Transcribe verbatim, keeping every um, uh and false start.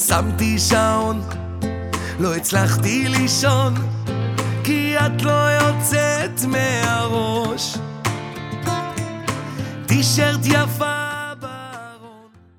שמתי שעון, לא הצלחתי לישון, כי את לא יוצאת מהראש. טישרט יפה